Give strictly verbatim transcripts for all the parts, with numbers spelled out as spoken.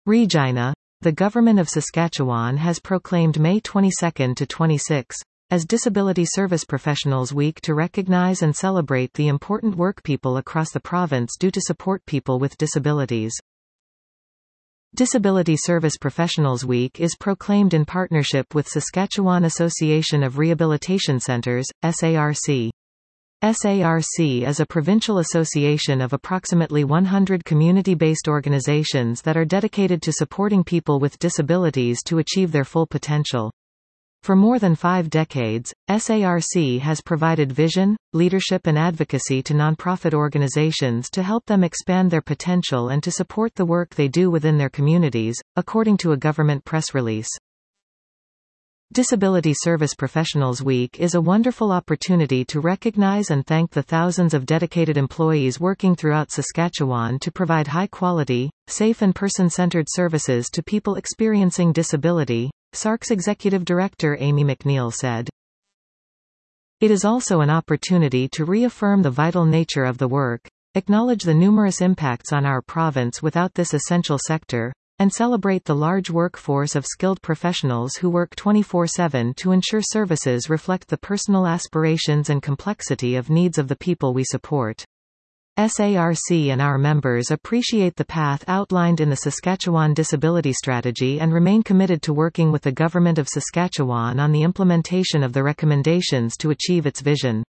Regina. The Government of Saskatchewan has proclaimed May twenty-second to twenty-sixth as Disability Service Professionals Week to recognize and celebrate the important work people across the province do to support people with disabilities. Disability Service Professionals Week is proclaimed in partnership with Saskatchewan Association of Rehabilitation Centres, S A R C. S A R C is a provincial association of approximately one hundred community-based organizations that are dedicated to supporting people with disabilities to achieve their full potential. For more than five decades, S A R C has provided vision, leadership and advocacy to nonprofit organizations to help them expand their potential and to support the work they do within their communities, according to a government press release. Disability Service Professionals Week is a wonderful opportunity to recognize and thank the thousands of dedicated employees working throughout Saskatchewan to provide high-quality, safe and person-centered services to people experiencing disability, S A R C's Executive Director Amy McNeil said. It is also an opportunity to reaffirm the vital nature of the work, acknowledge the numerous impacts on our province without this essential sector, and celebrate the large workforce of skilled professionals who work twenty-four seven to ensure services reflect the personal aspirations and complexity of needs of the people we support. S A R C and our members appreciate the path outlined in the Saskatchewan Disability Strategy and remain committed to working with the Government of Saskatchewan on the implementation of the recommendations to achieve its vision.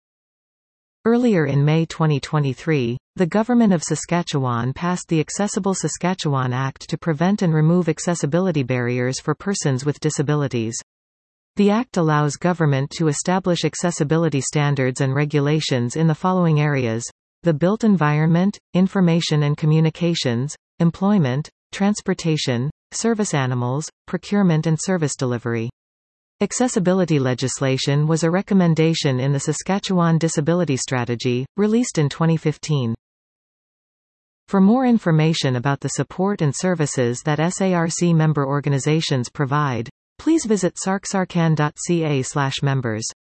Earlier in May twenty twenty-three, the Government of Saskatchewan passed the Accessible Saskatchewan Act to prevent and remove accessibility barriers for persons with disabilities. The Act allows government to establish accessibility standards and regulations in the following areas: the built environment, information and communications, employment, transportation, service animals, procurement and service delivery. Accessibility legislation was a recommendation in the Saskatchewan Disability Strategy, released in twenty fifteen. For more information about the support and services that S A R C member organizations provide, please visit sarcsarcan dot c a slash members.